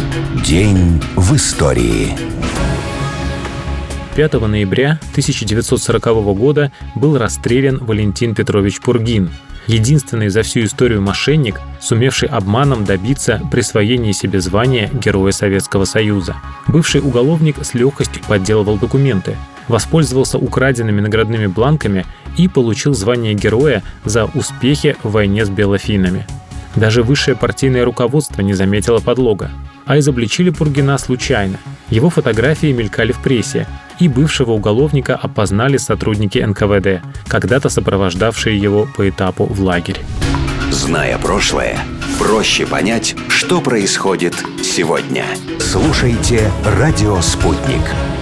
День в истории. 5 ноября 1940 года был расстрелян Валентин Петрович Пургин, единственный за всю историю мошенник, сумевший обманом добиться присвоения себе звания Героя Советского Союза. Бывший уголовник с легкостью подделывал документы, воспользовался украденными наградными бланками и получил звание Героя за успехи в войне с белофинами. Даже высшее партийное руководство не заметило подлога. А изобличили Пургина случайно. Его фотографии мелькали в прессе, и бывшего уголовника опознали сотрудники НКВД, когда-то сопровождавшие его по этапу в лагерь. Зная прошлое, проще понять, что происходит сегодня. Слушайте «Радио Спутник».